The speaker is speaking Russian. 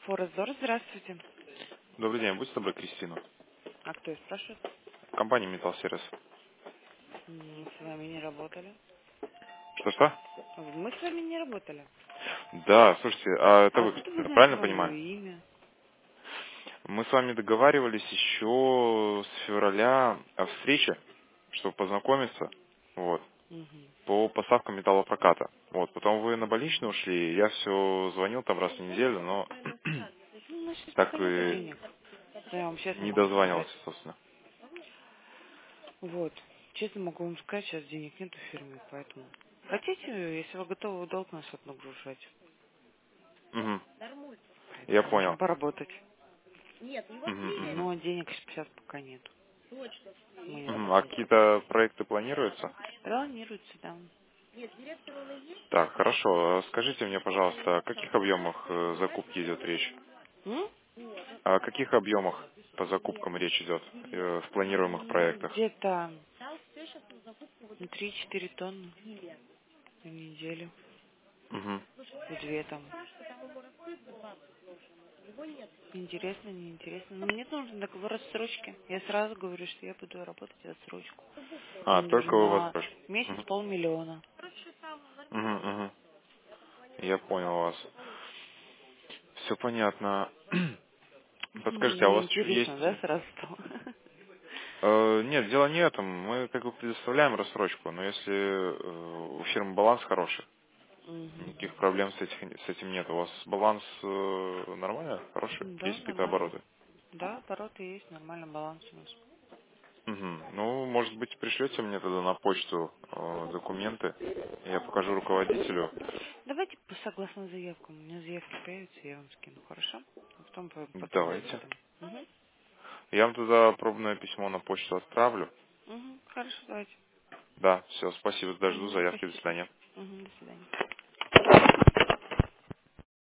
Форезор, здравствуйте. Добрый день, будьте добры, Кристина. А кто и спрашивает? Компания Metal Сервис. Мы с вами не работали. Что-что? Мы с вами не работали. Да, слушайте, а это А вы, откуда вы Кристина, знаете правильно про мое понимаю? имя? Мы с вами договаривались еще с февраля о встрече, чтобы познакомиться, вот, Угу. по поставкам металлопроката. Вот, потом вы на больничный ушли, я все звонил там раз в неделю, но Ну, у нас сейчас так пока нету и денег. Да, я вам честно не могу сказать. дозванивался, собственно. Вот. Честно могу вам сказать, сейчас денег нету в фирме, поэтому... Хотите, если вы готовы долг на счет нагружать, Угу, я можем понял. поработать. Угу, угу. Но денег сейчас пока нету. Мы не Угу. А работаем. какие-то проекты планируются? Планируется, да. Так, хорошо. Скажите мне, пожалуйста, о каких объемах закупки идет речь? М? О каких объемах по закупкам речь идет в планируемых проектах? Где-то 3-4 тонны в неделю. Угу. И 2 там. Интересно, неинтересно. Но мне нужен договор рассрочки. Я сразу говорю, что я буду работать в отсрочку. А, Мне только нужен вы в на отпуск. месяц Угу. 500 000. Угу, угу. Я понял вас. Все понятно. Подскажите, а у вас Неинтересно, есть... да, сразу стало? Нет, дело не в этом. Мы как бы предоставляем рассрочку, но если у фирмы баланс хороший, Мгм. никаких проблем с этим нет. У вас баланс нормальный, хороший? Да, Есть какие-то нормально. обороты? Да, обороты есть, нормальный баланс у нас. Мгм. Ну, может быть, пришлете мне тогда на почту документы. Я покажу руководителю. Давайте согласно заявкам. У меня заявки появятся, я вам скину, хорошо? А потом Давайте. посмотрим. Угу. Я вам тогда пробное письмо на почту отправлю. Угу. Хорошо, давайте. Да, все, спасибо, дожду Угу. заявки, до Спасибо. свидания. Угу. До свидания.